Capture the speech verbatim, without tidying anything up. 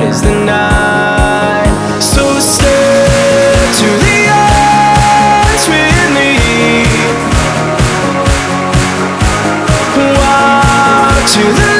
skies the night. So step to the edge with me. Walk to the